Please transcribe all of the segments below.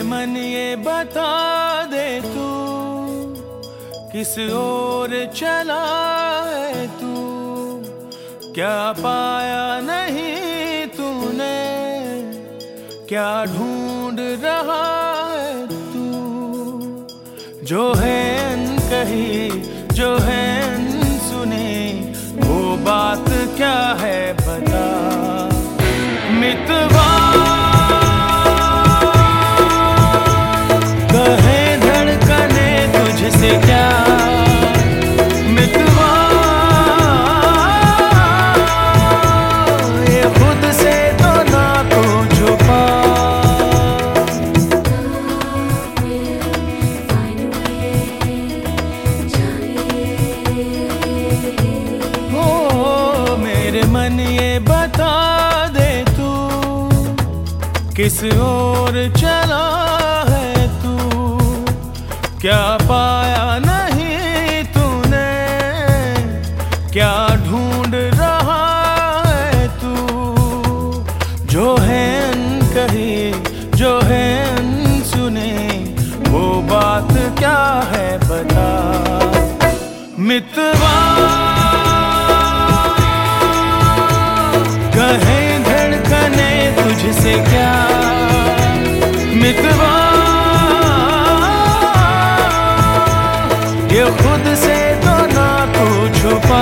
मन ये बता दे तू किस ओर चला है तू, क्या पाया नहीं तूने, क्या ढूंढ रहा है तू। जो है अनकही जो है अनसुनी, वो बात क्या है बता। मितवा कहे धड़कने तुझसे क्या, मितवा ये खुद से तो ना तू छुपा। हो मेरे मन ये बता दे तू किस ओर चला है तू, क्या पाया नहीं तूने, क्या ढूंढ रहा है तू। जो है अनकही जो है अनसुनी, वो बात क्या है बता। मितवा कहे धड़कने तुझसे क्या, मितवा ये खुद से तो ना तू छुपा।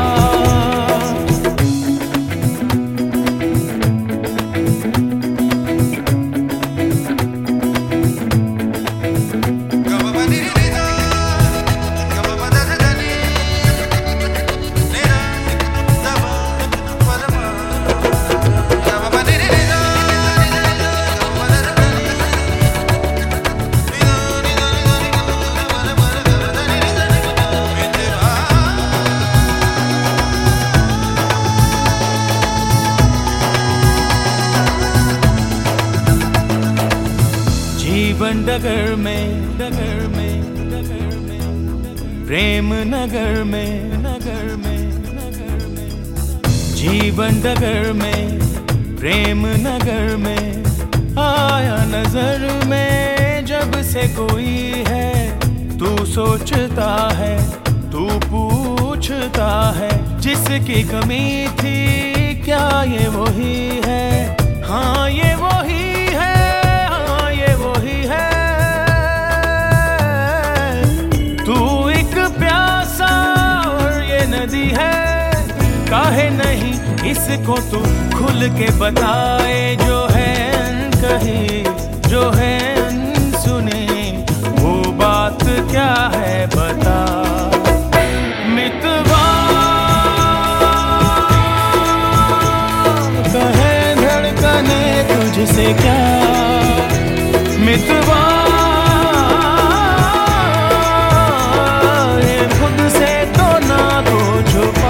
जीवन डगर में प्रेम नगर में जीवन डगर में प्रेम नगर में, आया नजर में जब से कोई है। तू सोचता है तू पूछता है, जिसकी कमी थी क्या ये वही है। हाँ ये वही है, हाँ ये वही है। तू एक प्यासा और ये नदी है, काहे नहीं इसको तू खुल के बताए। जो है अनकही जो है अनसुनी, वो बात क्या है बता। मितवा कहे धड़कने तुझसे क्या, मितवा ये खुद से तो ना तू छुपा।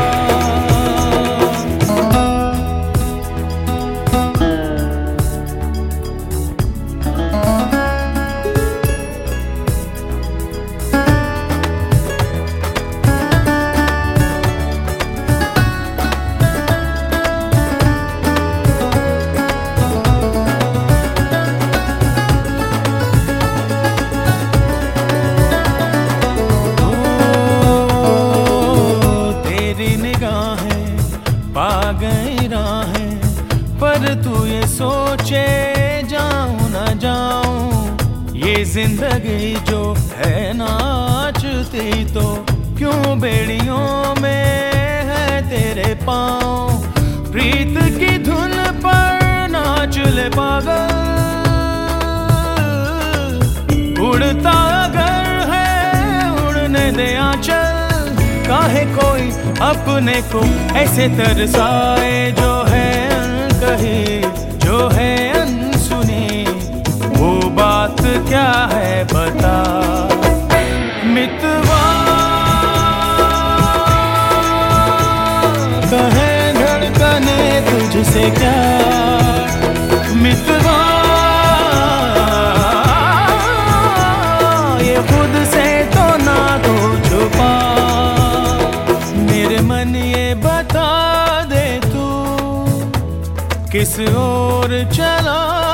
पा गई राहें, पर तू ये सोचे जाऊं ना जाऊं। ये जिंदगी जो है नाचती तो क्यों बेड़ियों में है तेरे पाँव। प्रीत की धुन पर नाच ले पागल, उड़ता अगर है उड़ने दे आंचल। काहे कोई अपने को ऐसे तरसाए। जो है अनकही जो है अनसुनी, वो बात क्या है बता। मितवा कहे धड़कने तुझसे क्या, मितवा ये खुद से तो ना तू छुपा। मेरे मन ये बता दे तू किस ओर चला